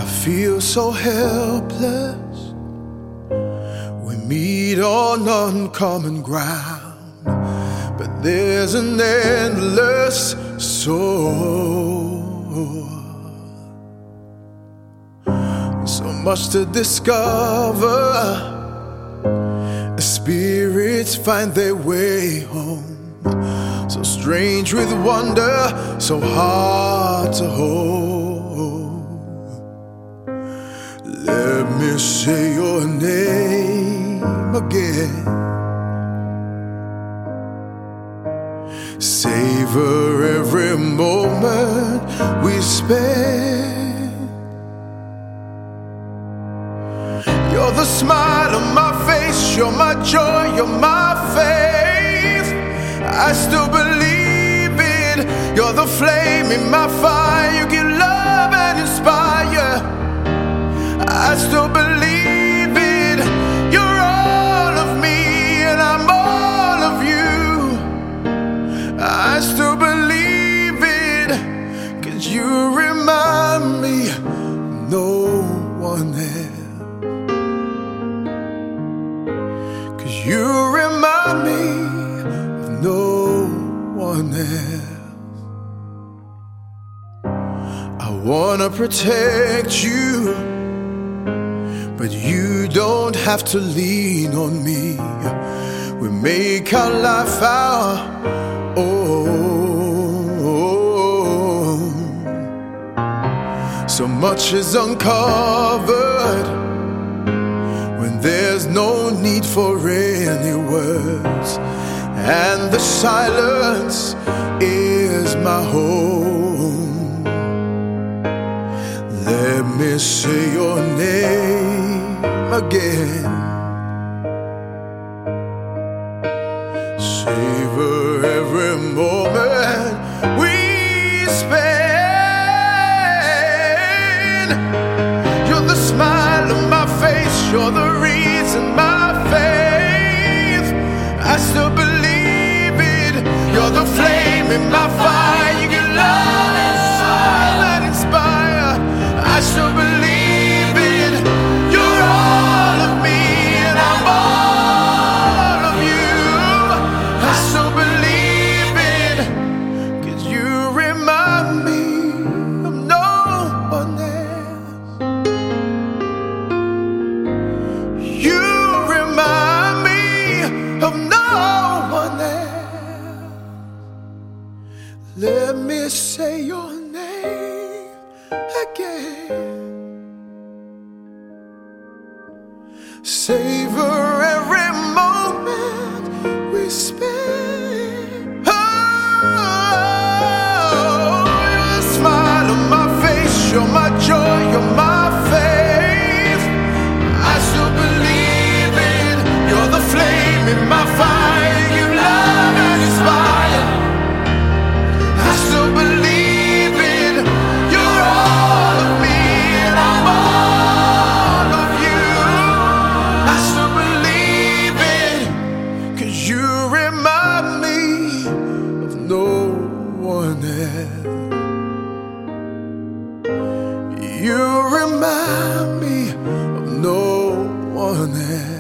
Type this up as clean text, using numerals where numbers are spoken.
feel so helpless. We meet on uncommon ground, but there's an endless soul. So much to discover. Spirits find their way home, so strange with wonder, so hard to hold. Let me say your name again. Savor every moment we spend. You're the smile on my face, you're my joy, you're my faith. I still believe it. You're the flame in my fire, you give love and inspire. I still believe it. You're all of me and I'm all of you. I still believe it, 'cause you remind me no one else. 'Cause you remind me of no one else. I wanna protect you, but you don't have to lean on me. We make our life our own. So much is uncovered when there's no need for any words, and the silence is my home. Let me say your name again. Savor every moment we spend. You're the smile on my face, you're the reason my faith. I still believe it. You're the flame in my fire, you can love and inspire. I still believe it. You're all of me and I'm all of you. I still believe it, 'cause you remind me of no one else. You remind me of no one else. Let me say your name again. Savor every moment we spend. Oh, you're the smile on my face, you're my joy, you're my faith. I still believe it. You're the flame in my fire, you love and inspire. I still believe it. You're all of me and I'm all of you. I still believe it, 'cause you remind me of no one else. You remind me of no one else.